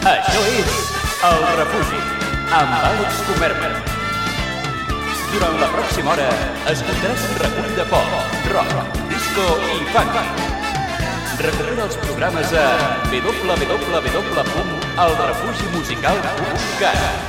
Això és El Refugi, amb Àlex Comerma. Durant la pròxima hora escoltaràs un recull de pop, rock, disco i funk. Recupera els programes a www.elrefugimusical.cat.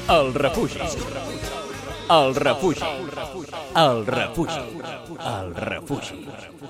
El refugi. El refugi. El refugi. El refugi.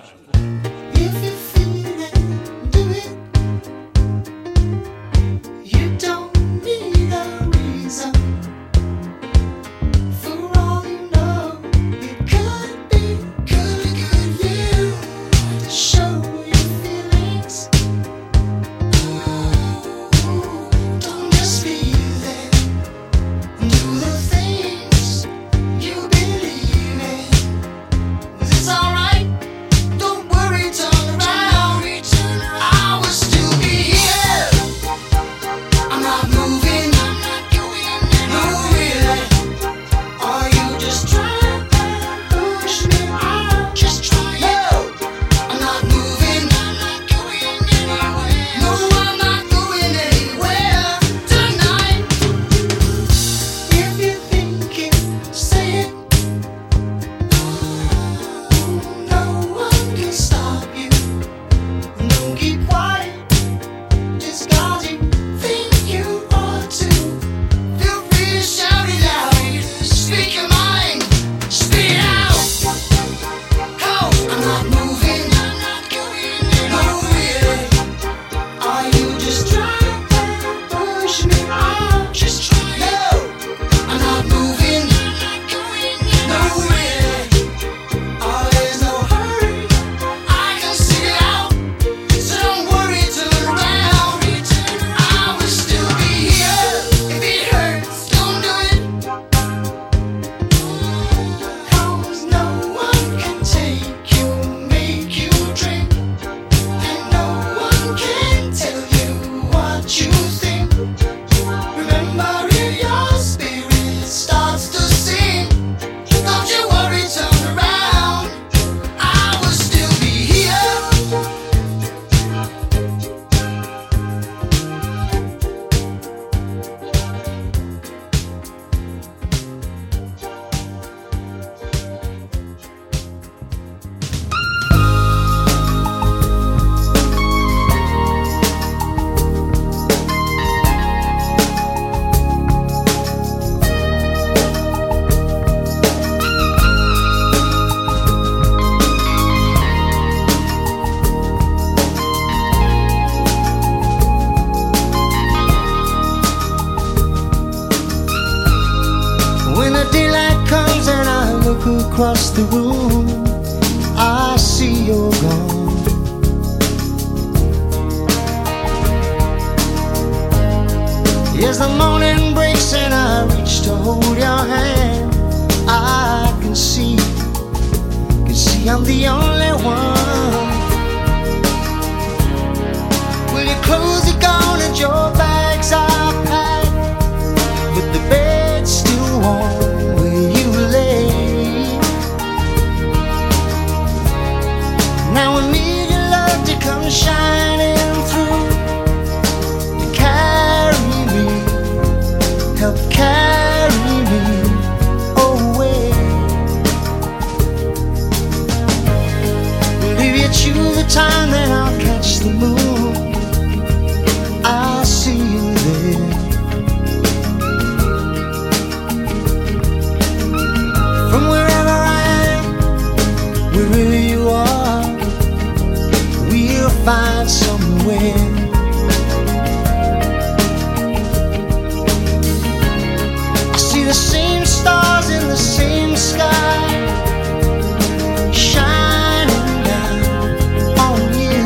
Across the room, I see you're gone. As the morning breaks and I reach to hold your hand, I can see I'm the only one. Well, your clothes are gone and your bags are packed, but the bed's still warm where you lay. Now I need your love to come shining through, to carry me, help carry me away. Well, if you choose the time, then I'll catch the moon. I'll see you there. From wherever I am, wherever you are, we'll find somewhere. I see the same stars in the same sky, shining down on you.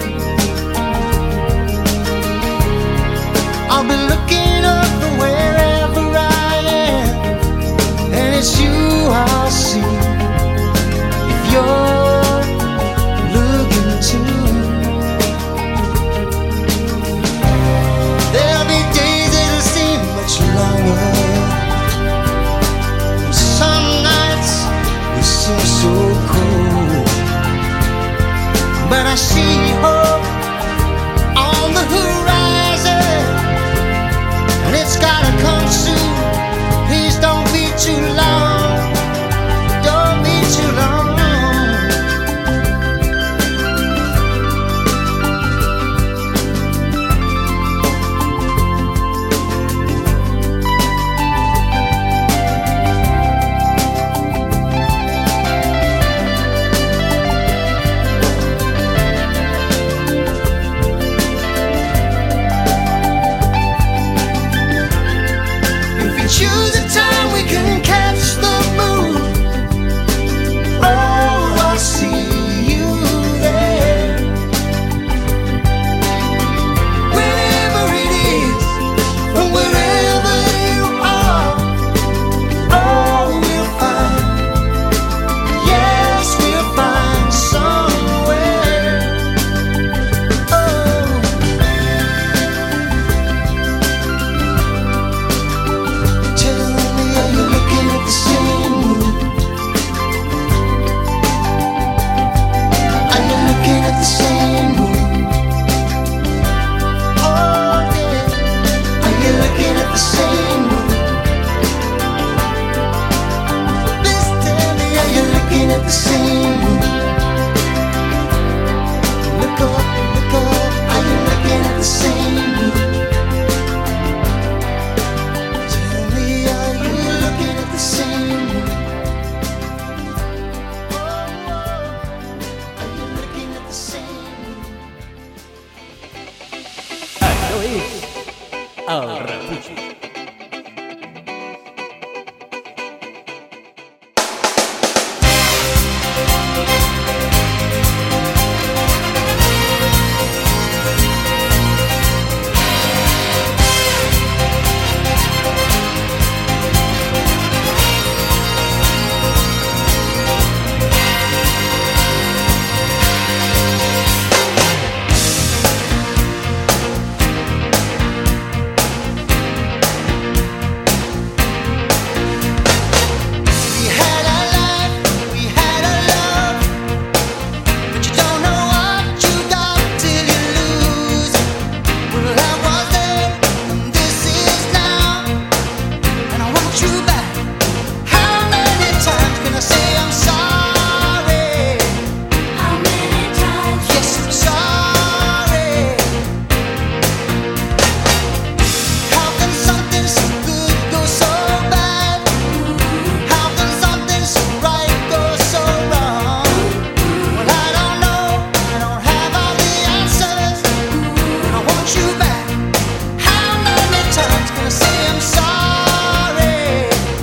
I'll be looking up from wherever I am, and it's you I'll see if you're looking too. There'll be days that'll seem much longer, You back. How many times can I say I'm sorry?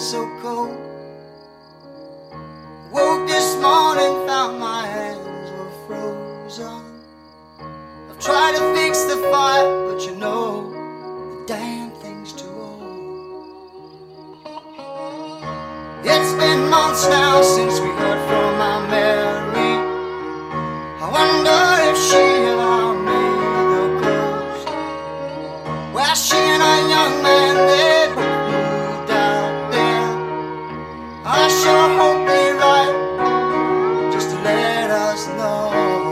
so cold. Woke this morning, found my hands were frozen. I've tried to fix the fire, but you know, the damn thing's too old. It's been months now since we heard from my Mary. I wonder if she ever made the coast. Well, she and a young man, they both moved out there. I sure hope they're right, just to let us know.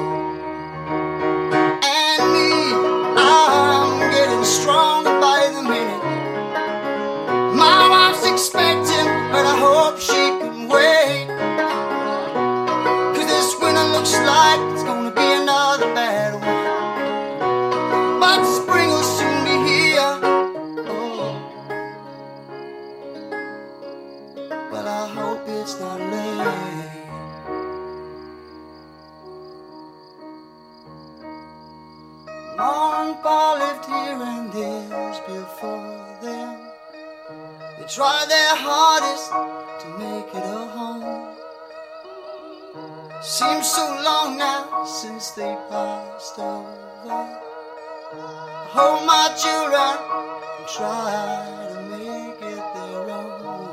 And me, I'm getting stronger by the minute. My wife's expecting, but I hope she can wait. 'Cause this winter looks like it's gonna be another bad one. But spring will soon be here. Oh, but I hope it's not late. Mom and Pa lived here and years before them. They tried their hardest to make it a home. Seems so long now since they passed over. I hope my children can try to make it their own.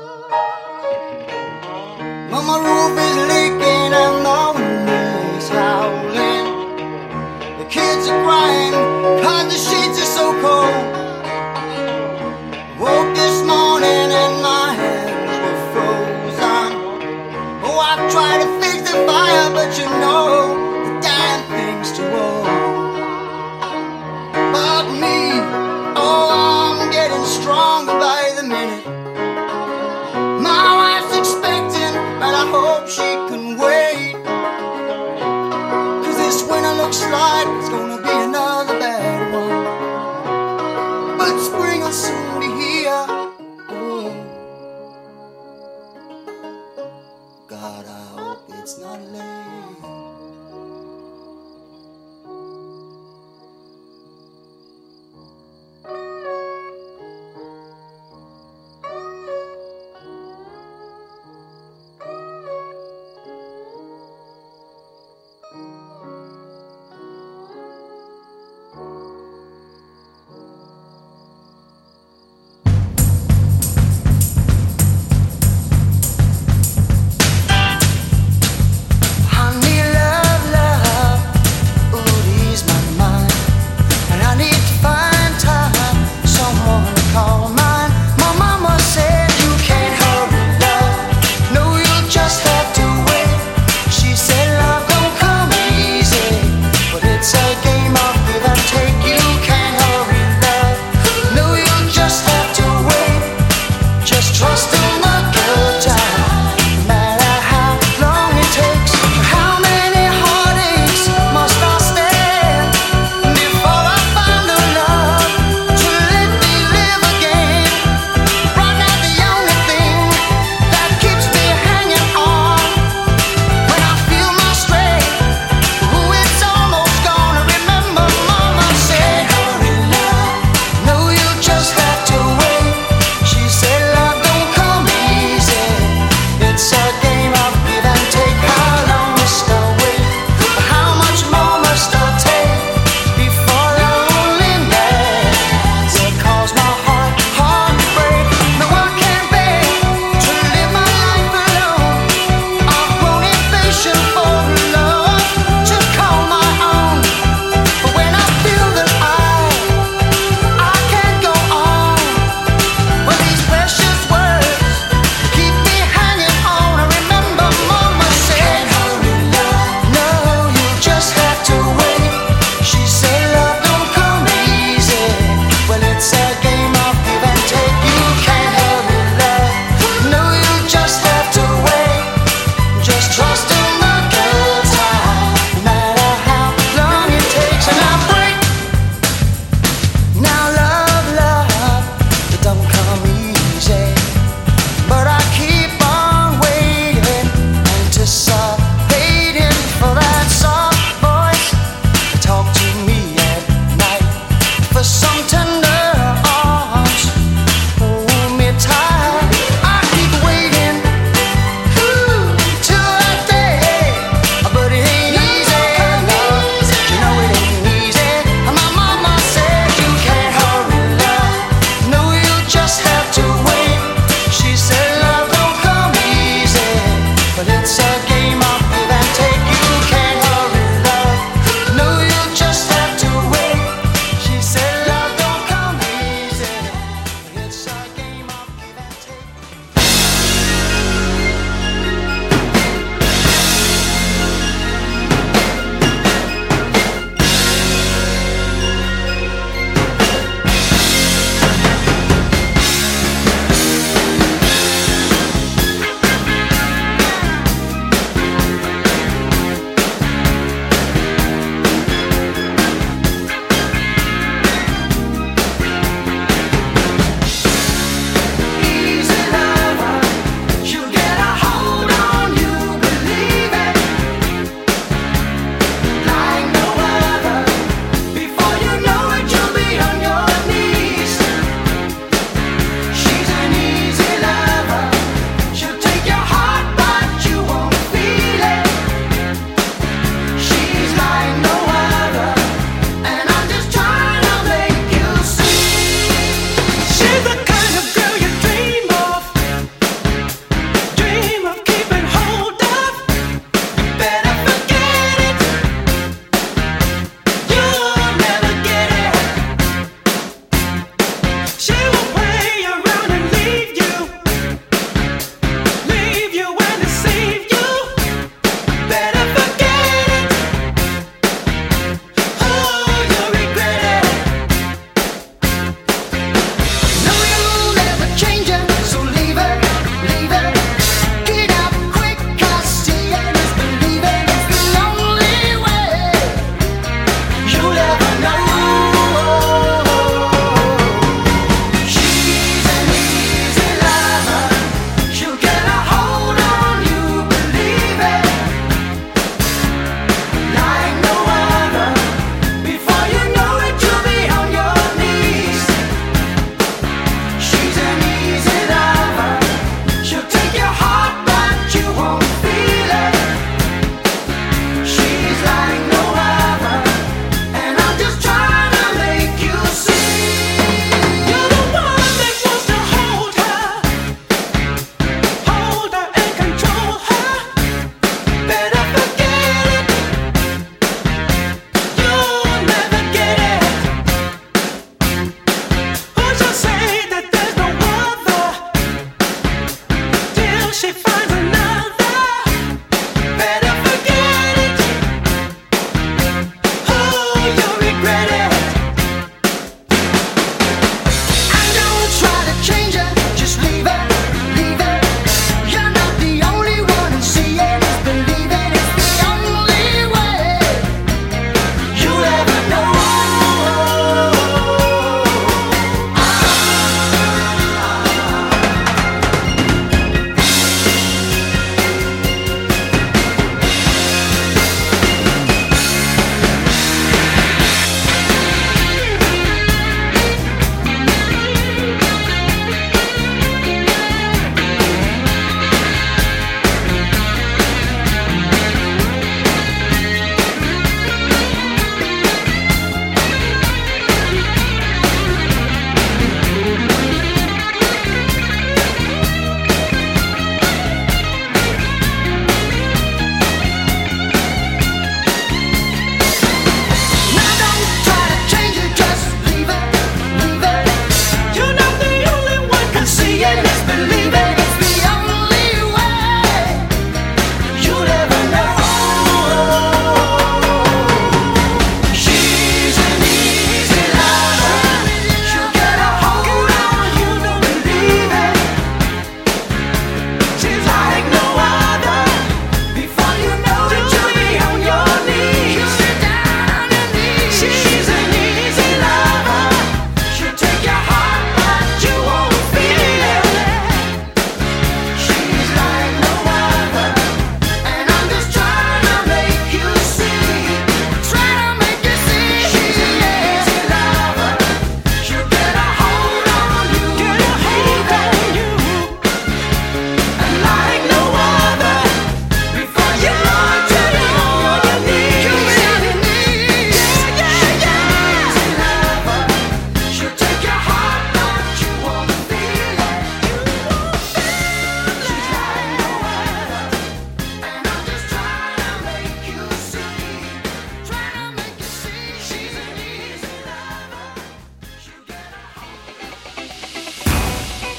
Mama, roof is leaking and the wind is howling. The kids are crying 'cause the sheets are so cold. Woke this morning and my hands were frozen. Oh, I tried to fix the fire, but you know, the damn thing's too old. But me, oh, I'm getting stronger by the minute. My wife's expecting, but I hope she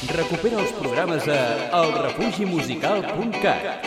Recupera els programes a elrefugimusical.cat.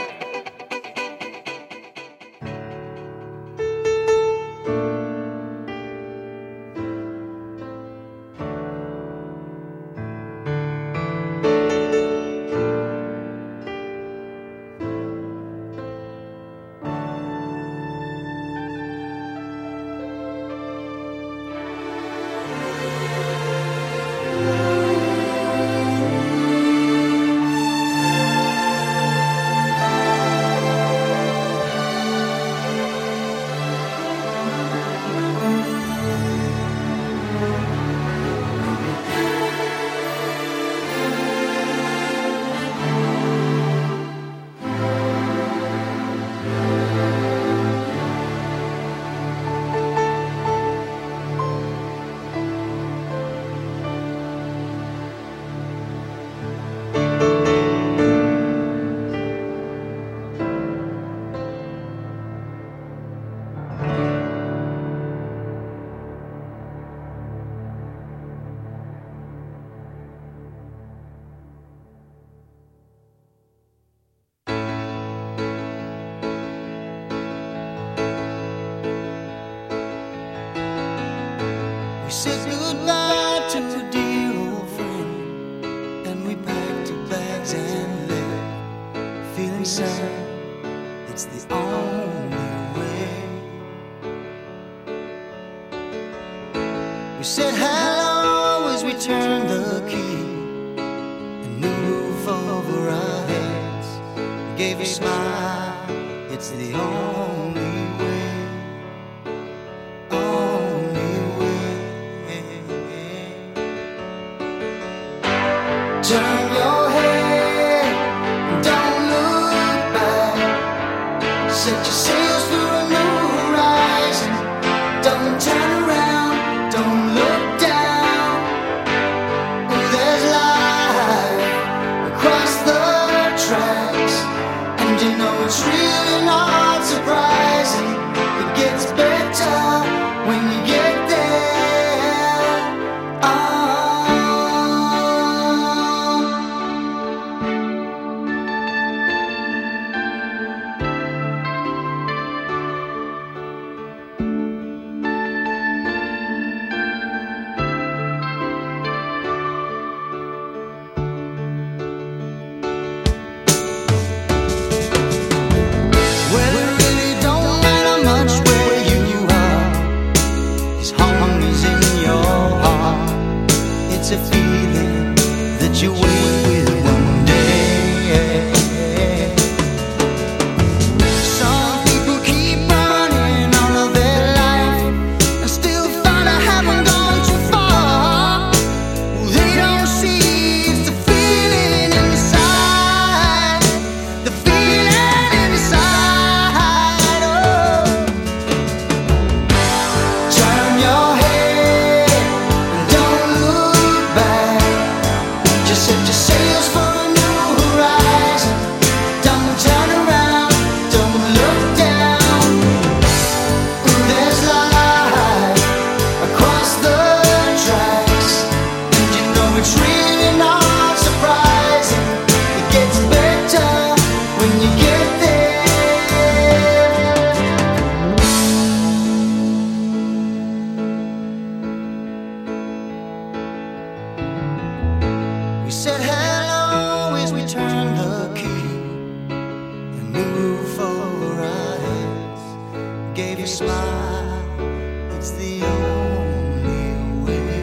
We said goodbye to a dear old friend, and we packed our bags and left, feeling sad, it's the only way. We said hello as we turned the key, a new roof over our heads, we gave a smile, it's the only way. Turn your head, don't look back. Set your sails for a new horizon. Don't turn around, don't look down. Oh, there's life across the tracks, and you know it's really not surprising. It gets better when you get there. It's a feeling that you wait with one day. Some people keep running all of their life and still find I haven't gone too far. They don't see it's the feeling inside, the feeling inside. Oh, turn your head. Set your sails for a new horizon. Don't turn around, don't look down. There's life across the tracks, and you know it's really not surprising. It gets better when you get there. We said hello as we turned the key, a new roof over our heads, gave a smile, it's the only way.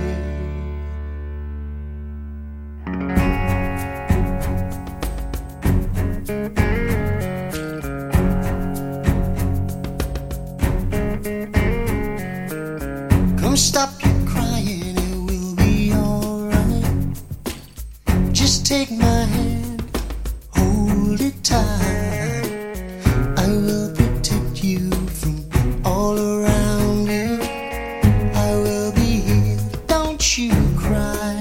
Come stop your crying, it will be alright. Just take my hand, hold it tight. I will protect you from all around you. I will be here, don't you cry.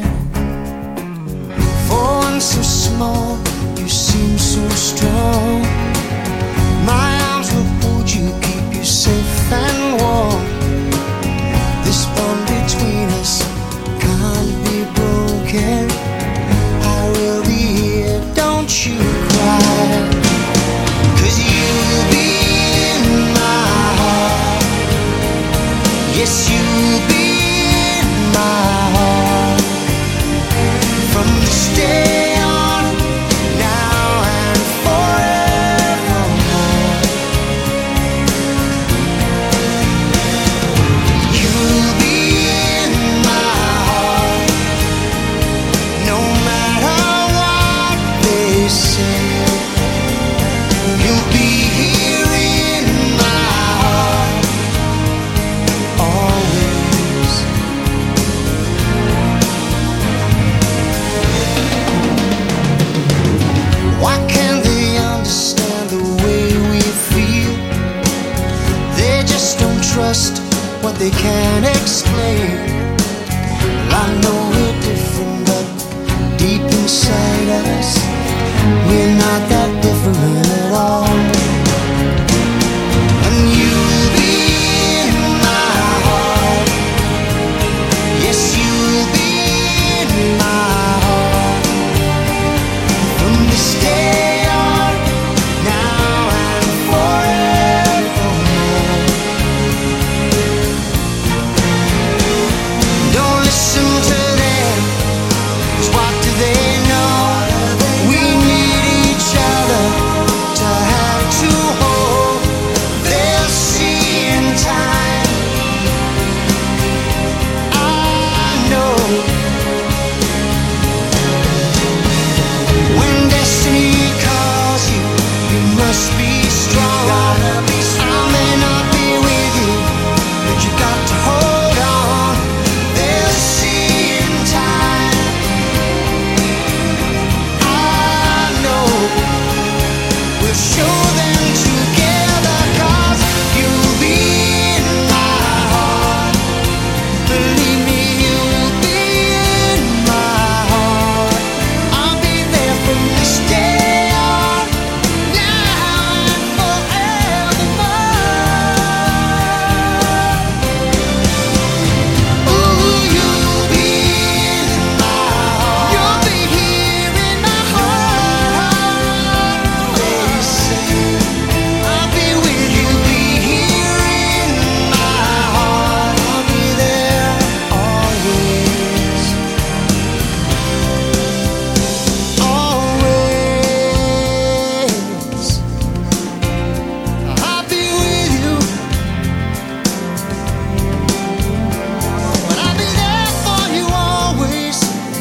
For one so small, you seem so strong. My arms will hold you, keep you safe and warm. This bond between us can't be broken. I they can't explain. Well, I know we're different, but deep inside us, we're not that different at all. And you'll be in my heart. Yes, you'll be in my heart. From this day on, now and forevermore. Don't listen to them, 'cause what do they know? We need each other to have to hold. They'll see in time. I know when destiny calls you, you must be strong. I may not be with you, but you got to hold on. They'll see in time. I know we'll show them together, 'cause you'll be in my heart. Believe me, you'll be in my heart. I'll be there from this day on, now and forevermore. Ooh, you'll be in my heart. You'll be here in my heart. They say I'll be with you, be here in my heart. I'll be there always, always. I'll be with you, but I'll be there for you always,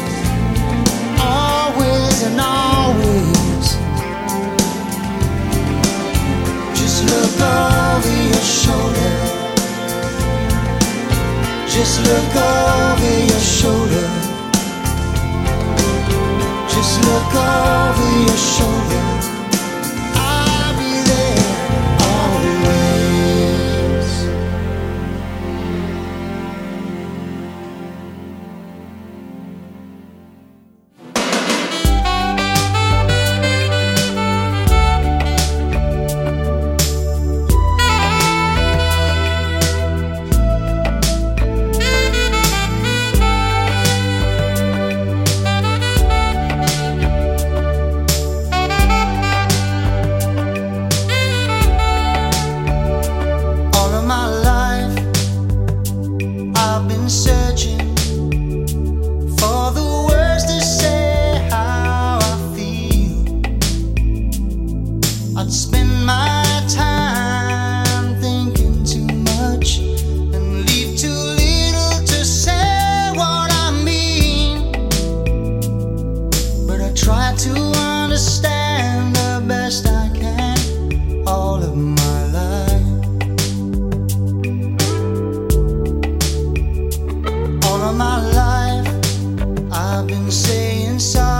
always and always. Just look over your shoulder. Just look over your shoulder. Just look over your shoulder. I'll be there always. All of my life, I've been searching for the words to say how I feel. I'd spend my time thinking too much and leave too little to say what I mean. But I try to understand the best I can all of my life. All of my life, I've been saying sorry.